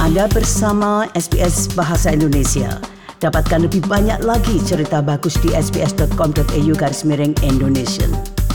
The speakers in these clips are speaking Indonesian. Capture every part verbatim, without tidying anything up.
Anda bersama S B S Bahasa Indonesia. Dapatkan lebih banyak lagi cerita bagus di sbs.com.au garis miring Indonesia.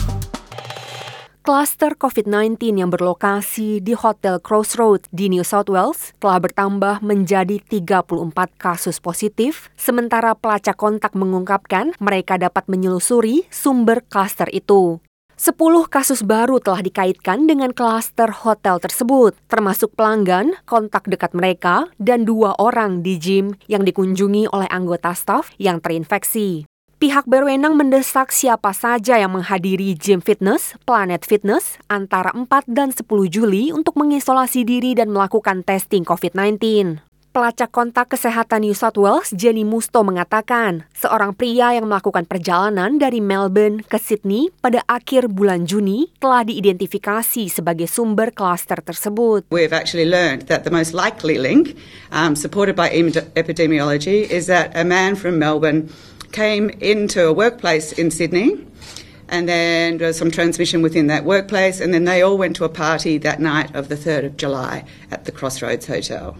Kluster covid sembilan belas yang berlokasi di Hotel Crossroads di New South Wales telah bertambah menjadi tiga puluh empat kasus positif, sementara pelacak kontak mengungkapkan mereka dapat menyelusuri sumber kluster itu. Sepuluh kasus baru telah dikaitkan dengan kluster hotel tersebut, termasuk pelanggan, kontak dekat mereka, dan dua orang di gym yang dikunjungi oleh anggota staf yang terinfeksi. Pihak berwenang mendesak siapa saja yang menghadiri gym fitness, Planet Fitness, antara empat dan sepuluh Juli untuk mengisolasi diri dan melakukan testing covid sembilan belas. Pelacak kontak kesehatan New South Wales, Jenny Musto, mengatakan seorang pria yang melakukan perjalanan dari Melbourne ke Sydney pada akhir bulan Juni telah diidentifikasi sebagai sumber kluster tersebut. We've actually learned that the most likely link, um, supported by epidemiology, is that a man from Melbourne came into a workplace in Sydney, and then there was some transmission within that workplace, and then they all went to a party that night of the third of July at the Crossroads Hotel.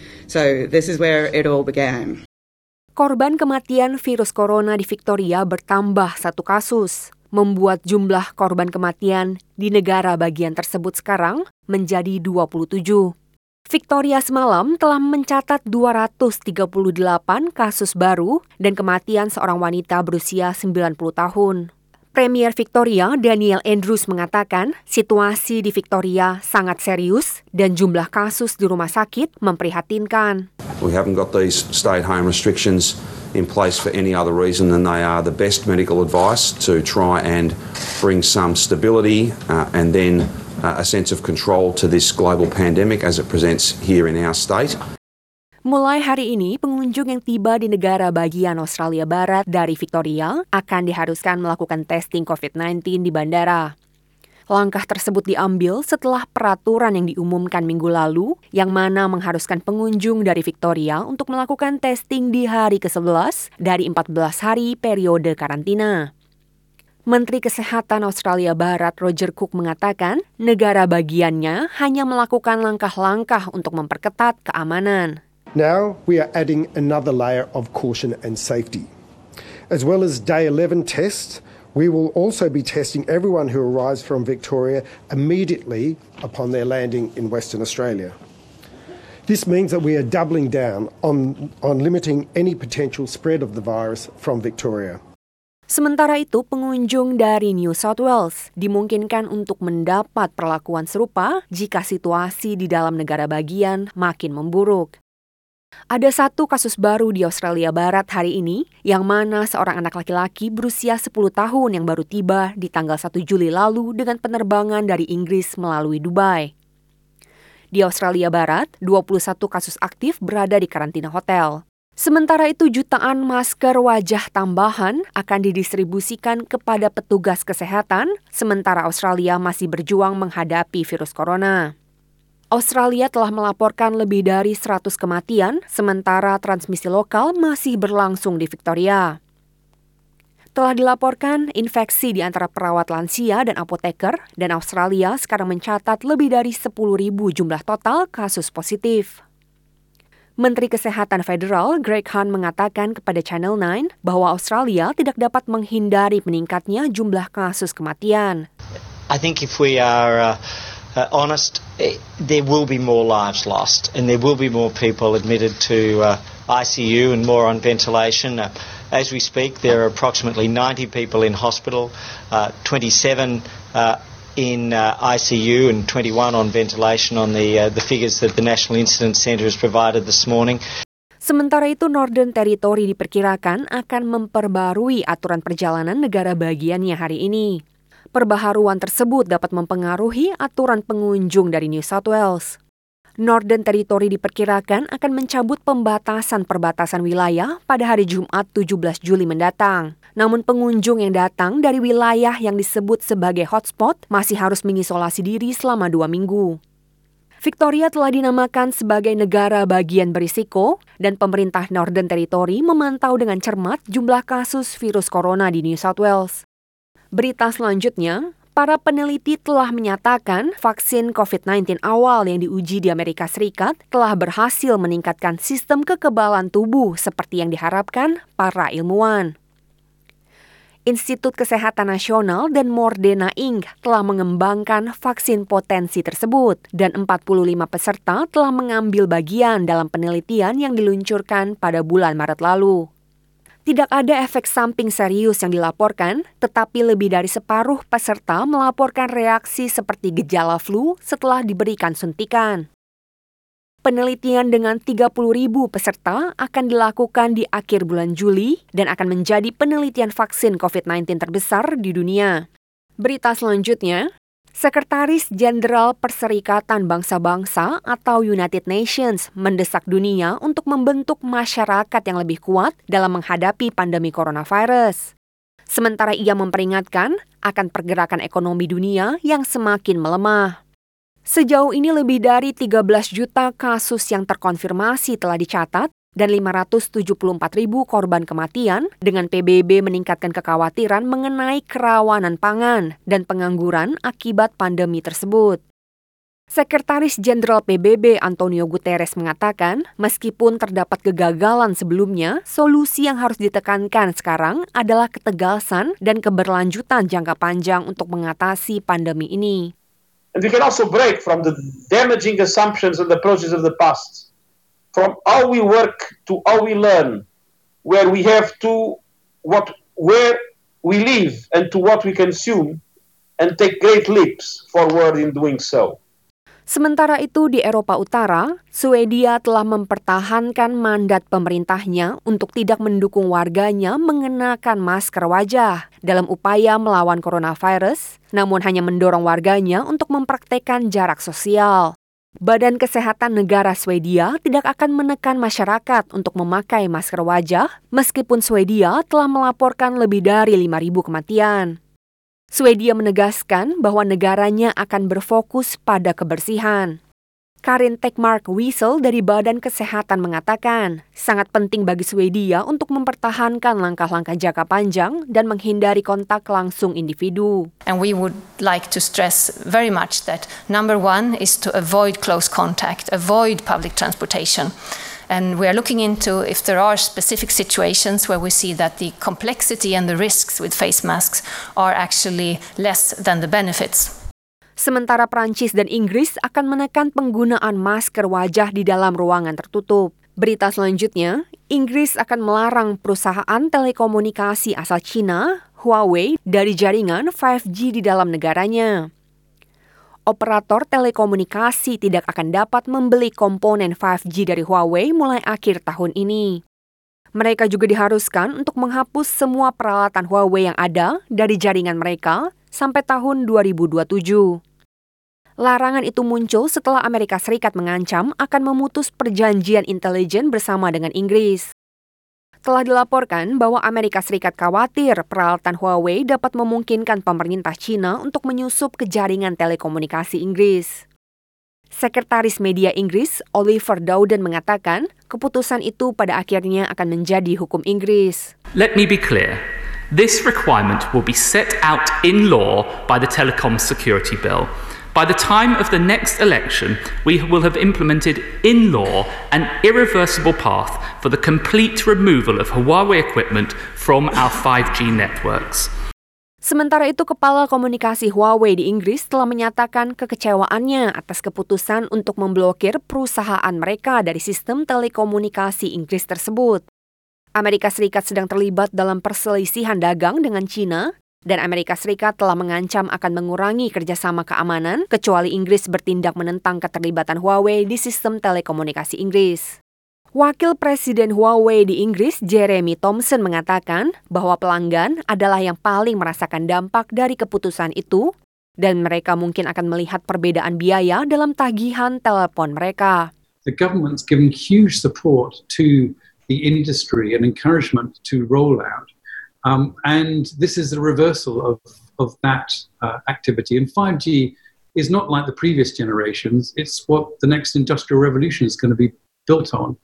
So this is where it all began. Korban kematian virus corona di Victoria bertambah satu kasus, membuat jumlah korban kematian di negara bagian tersebut sekarang menjadi dua puluh tujuh. Victoria semalam telah mencatat dua ratus tiga puluh delapan kasus baru dan kematian seorang wanita berusia sembilan puluh tahun. Premier Victoria, Daniel Andrews, mengatakan situasi di Victoria sangat serius dan jumlah kasus di rumah sakit memprihatinkan. We haven't got these stay-at-home restrictions in place for any other reason than they are the best medical advice to try and bring some stability uh, and then uh, a sense of control to this global pandemic as it presents here in our state. Mulai hari ini, pengunjung yang tiba di negara bagian Australia Barat dari Victoria akan diharuskan melakukan testing covid sembilan belas di bandara. Langkah tersebut diambil setelah peraturan yang diumumkan minggu lalu, yang mana mengharuskan pengunjung dari Victoria untuk melakukan testing di hari kesebelas dari empat belas hari periode karantina. Menteri Kesehatan Australia Barat Roger Cook mengatakan negara bagiannya hanya melakukan langkah-langkah untuk memperketat keamanan. Now we are adding another layer of caution and safety. As well as day eleven tests, we will also be testing everyone who arrives from Victoria immediately upon their landing in Western Australia. This means that we are doubling down on, on limiting any potential spread of the virus from Victoria. Sementara itu, pengunjung dari New South Wales dimungkinkan untuk mendapat perlakuan serupa jika situasi di dalam negara bagian makin memburuk. Ada satu kasus baru di Australia Barat hari ini, yang mana seorang anak laki-laki berusia sepuluh tahun yang baru tiba di tanggal satu Juli lalu dengan penerbangan dari Inggris melalui Dubai. Di Australia Barat, dua puluh satu kasus aktif berada di karantina hotel. Sementara itu, jutaan masker wajah tambahan akan didistribusikan kepada petugas kesehatan, sementara Australia masih berjuang menghadapi virus corona. Australia telah melaporkan lebih dari seratus kematian, sementara transmisi lokal masih berlangsung di Victoria. Telah dilaporkan infeksi di antara perawat lansia dan apoteker, dan Australia sekarang mencatat lebih dari sepuluh ribu jumlah total kasus positif. Menteri Kesehatan Federal Greg Hunt mengatakan kepada Channel nine bahwa Australia tidak dapat menghindari meningkatnya jumlah kasus kematian. I think if we are... Uh... Uh, honest, there will be more lives lost and there will be more people admitted to uh, I C U and more on ventilation. Uh, as we speak, there are approximately ninety people in hospital, uh, twenty-seven uh, in uh, I C U and twenty-one on ventilation on the, uh, the figures that the National Incidence Centre has provided this morning. Sementara itu, Northern Territory diperkirakan akan memperbarui aturan perjalanan negara bagiannya hari ini. Perbaharuan tersebut dapat mempengaruhi aturan pengunjung dari New South Wales. Northern Territory diperkirakan akan mencabut pembatasan perbatasan wilayah pada hari Jumat tujuh belas Juli mendatang. Namun pengunjung yang datang dari wilayah yang disebut sebagai hotspot masih harus mengisolasi diri selama dua minggu. Victoria telah dinamakan sebagai negara bagian berisiko dan pemerintah Northern Territory memantau dengan cermat jumlah kasus virus corona di New South Wales. Berita selanjutnya, para peneliti telah menyatakan vaksin covid sembilan belas awal yang diuji di Amerika Serikat telah berhasil meningkatkan sistem kekebalan tubuh seperti yang diharapkan para ilmuwan. Institut Kesehatan Nasional dan Moderna Incorporated telah mengembangkan vaksin potensi tersebut dan empat puluh lima peserta telah mengambil bagian dalam penelitian yang diluncurkan pada bulan Maret lalu. Tidak ada efek samping serius yang dilaporkan, tetapi lebih dari separuh peserta melaporkan reaksi seperti gejala flu setelah diberikan suntikan. Penelitian dengan tiga puluh ribu peserta akan dilakukan di akhir bulan Juli dan akan menjadi penelitian vaksin covid sembilan belas terbesar di dunia. Berita selanjutnya, Sekretaris Jenderal Perserikatan Bangsa-Bangsa atau United Nations mendesak dunia untuk membentuk masyarakat yang lebih kuat dalam menghadapi pandemi coronavirus. Sementara ia memperingatkan akan pergerakan ekonomi dunia yang semakin melemah. Sejauh ini lebih dari tiga belas juta kasus yang terkonfirmasi telah dicatat dan lima ratus tujuh puluh empat ribu korban kematian dengan P B B meningkatkan kekhawatiran mengenai kerawanan pangan dan pengangguran akibat pandemi tersebut. Sekretaris Jenderal P B B Antonio Guterres mengatakan, meskipun terdapat kegagalan sebelumnya, solusi yang harus ditekankan sekarang adalah ketegasan dan keberlanjutan jangka panjang untuk mengatasi pandemi ini. And we can also break from the damaging assumptions and approaches of the past. From how we work to how we learn, where we have to what where we live and to what we consume, and take great leaps forward in doing so. Sementara itu di Eropa Utara, Swedia telah mempertahankan mandat pemerintahnya untuk tidak mendukung warganya mengenakan masker wajah dalam upaya melawan coronavirus, namun hanya mendorong warganya untuk mempraktekkan jarak sosial. Badan Kesehatan Negara Swedia tidak akan menekan masyarakat untuk memakai masker wajah, meskipun Swedia telah melaporkan lebih dari lima ribu kematian. Swedia menegaskan bahwa negaranya akan berfokus pada kebersihan. Karin Tekmark Wiesel dari Badan Kesehatan mengatakan, sangat penting bagi Swedia untuk mempertahankan langkah-langkah jangka panjang dan menghindari kontak langsung individu. And we would like to stress very much that number one is to avoid close contact, avoid public transportation. And we are looking into if there are specific situations where we see that the complexity and the risks with face masks are actually less than the benefits. Sementara Prancis dan Inggris akan menekan penggunaan masker wajah di dalam ruangan tertutup. Berita selanjutnya, Inggris akan melarang perusahaan telekomunikasi asal China, Huawei, dari jaringan lima G di dalam negaranya. Operator telekomunikasi tidak akan dapat membeli komponen lima G dari Huawei mulai akhir tahun ini. Mereka juga diharuskan untuk menghapus semua peralatan Huawei yang ada dari jaringan mereka sampai tahun dua ribu dua puluh tujuh. Larangan itu muncul setelah Amerika Serikat mengancam akan memutus perjanjian intelijen bersama dengan Inggris. Telah dilaporkan bahwa Amerika Serikat khawatir peralatan Huawei dapat memungkinkan pemerintah China untuk menyusup ke jaringan telekomunikasi Inggris. Sekretaris Media Inggris, Oliver Dowden, mengatakan keputusan itu pada akhirnya akan menjadi hukum Inggris. Let me be clear. This requirement will be set out in law by the Telecom Security Bill. By the time of the next election, we will have implemented in law an irreversible path for the complete removal of Huawei equipment from our five G networks. Sementara itu, Kepala Komunikasi Huawei di Inggris telah menyatakan kekecewaannya atas keputusan untuk memblokir perusahaan mereka dari sistem telekomunikasi Inggris tersebut. Amerika Serikat sedang terlibat dalam perselisihan dagang dengan China, dan Amerika Serikat telah mengancam akan mengurangi kerjasama keamanan kecuali Inggris bertindak menentang keterlibatan Huawei di sistem telekomunikasi Inggris. Wakil Presiden Huawei di Inggris, Jeremy Thompson, mengatakan bahwa pelanggan adalah yang paling merasakan dampak dari keputusan itu dan mereka mungkin akan melihat perbedaan biaya dalam tagihan telepon mereka. The government's given huge support to the industry and encouragement to roll out. Um, and this is a reversal of, of that uh, activity. And five G is not like the previous generations. It's what the next industrial revolution is going to be built on.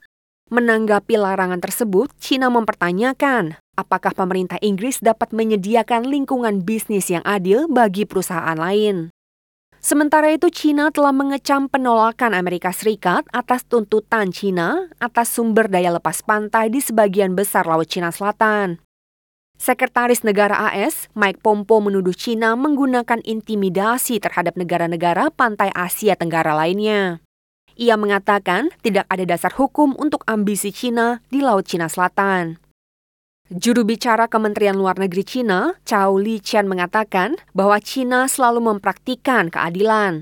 Menanggapi larangan tersebut, China mempertanyakan apakah pemerintah Inggris dapat menyediakan lingkungan bisnis yang adil bagi perusahaan lain. Sementara itu, China telah mengecam penolakan Amerika Serikat atas tuntutan China atas sumber daya lepas pantai di sebagian besar Laut Cina Selatan. Sekretaris Negara A S, Mike Pompeo menuduh China menggunakan intimidasi terhadap negara-negara pantai Asia Tenggara lainnya. Ia mengatakan tidak ada dasar hukum untuk ambisi China di Laut Cina Selatan. Juru bicara Kementerian Luar Negeri China, Chao Liqian mengatakan bahwa China selalu mempraktikkan keadilan.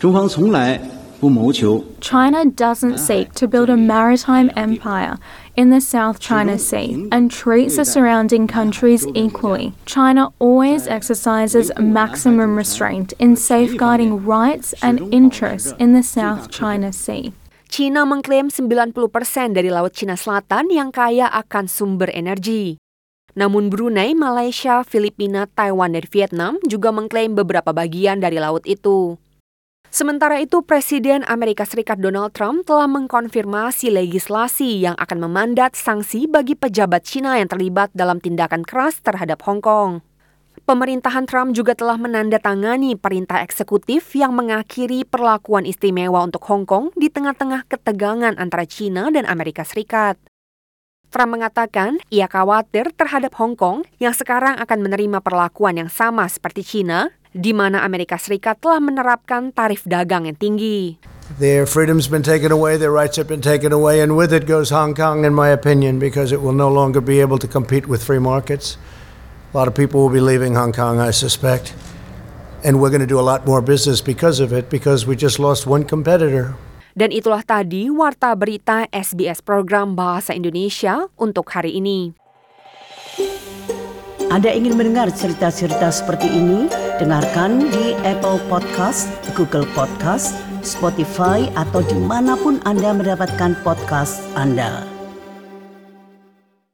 China doesn't seek to build a maritime empire in the South China Sea and treats the surrounding countries equally. China always exercises maximum restraint in safeguarding rights and interests in the South China Sea. China mengklaim sembilan puluh persen dari Laut Cina Selatan yang kaya akan sumber energi. Namun Brunei, Malaysia, Filipina, Taiwan, dan Vietnam juga mengklaim beberapa bagian dari laut itu. Sementara itu, Presiden Amerika Serikat Donald Trump telah mengkonfirmasi legislasi yang akan memandat sanksi bagi pejabat China yang terlibat dalam tindakan keras terhadap Hong Kong. Pemerintahan Trump juga telah menandatangani perintah eksekutif yang mengakhiri perlakuan istimewa untuk Hong Kong di tengah-tengah ketegangan antara China dan Amerika Serikat. Trump mengatakan ia khawatir terhadap Hong Kong yang sekarang akan menerima perlakuan yang sama seperti China, di mana Amerika Serikat telah menerapkan tarif dagang yang tinggi. Their freedom's been taken away, their rights have been taken away, and with it goes Hong Kong, in my opinion, because it will no longer be able to compete with free markets. A lot of people will be leaving Hong Kong, I suspect. And we're going to do a lot more business because of it, because we just lost one competitor. Dan itulah tadi Warta Berita S B S Program Bahasa Indonesia untuk hari ini. Anda ingin mendengar cerita-cerita seperti ini? Dengarkan di Apple Podcast, Google Podcast, Spotify, atau dimanapun Anda mendapatkan podcast Anda.